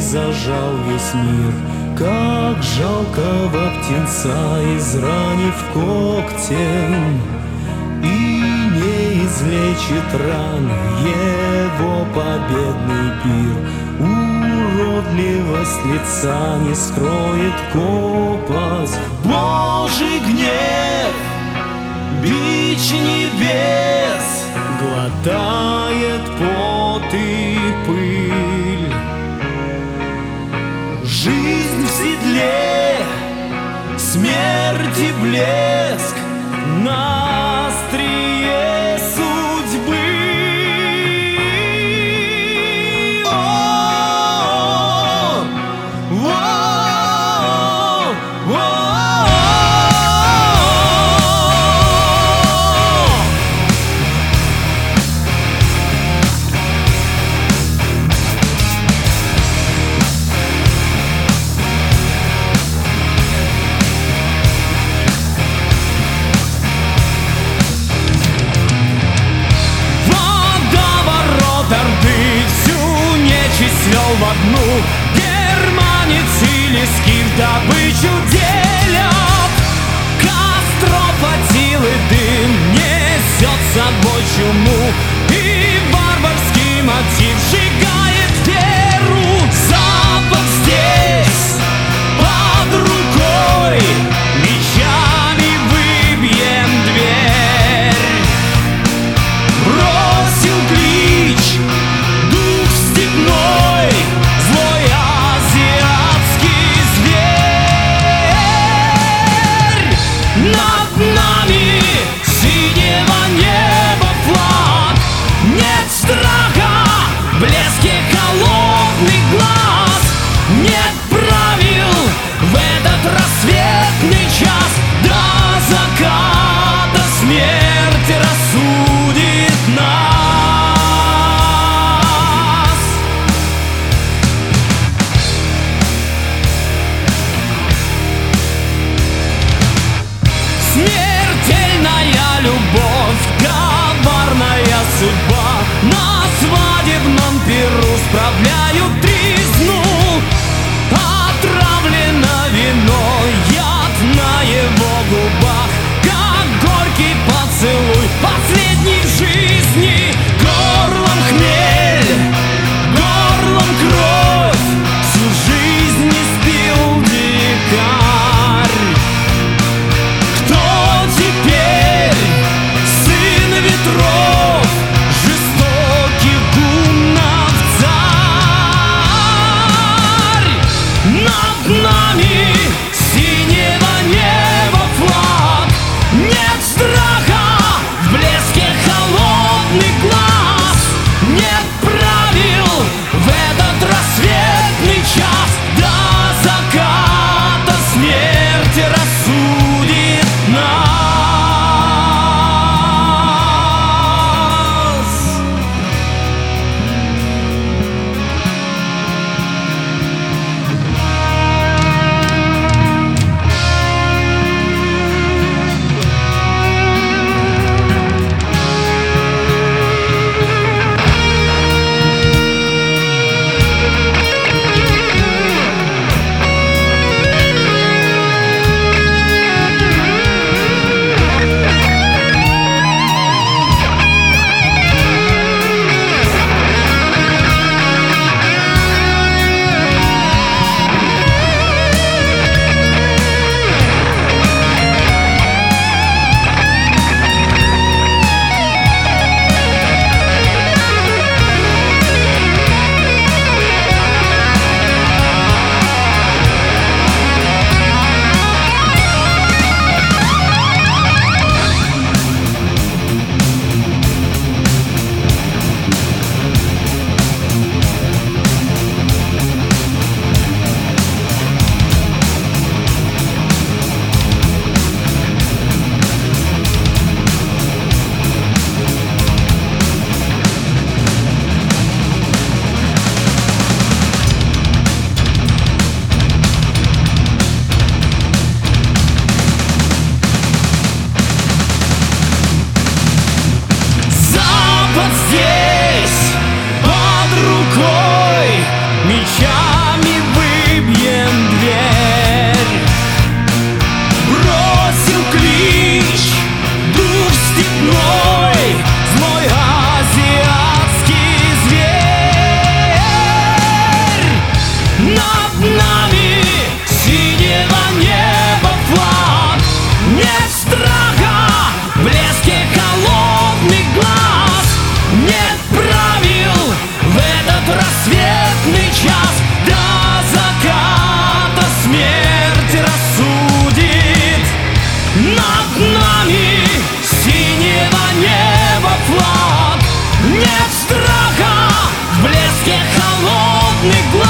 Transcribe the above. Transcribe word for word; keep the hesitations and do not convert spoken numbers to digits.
зажал весь мир. Как жалкого птенца, изранив когтем, и не излечит ран его победный пир. Уродливость лица не скроет копоть. Божий гнев, бич небес, глотает пот и пыль. Жизнь в седле, смерти блеск на острие судьбы. Свел в одну, германец или скиф добычу делят. Костропотилый дым несет с собой чуму, и варварский мотив сжигает веру. Запад здесь, под рукой, мечами выбьем дверь. Бросил клич дух степной, злой азиатский зверь. Над нами синего неба флаг, нет страха в блеске холодных глаз, нет правил в этот рассветный час. До заката смерть рассудит нас. Смертельная любовь, коварная судьба, на свадебном пиру справляют тризну. Отравлено вино, яд на его губах, как горький поцелуй последний в жизни. Горлом хмель, горлом кровь, всю жизнь не спил дикарь. Кто теперь сын ветров, смерть рассудит. Над нами синего неба флаг, нет страха в блеске холодных глаз.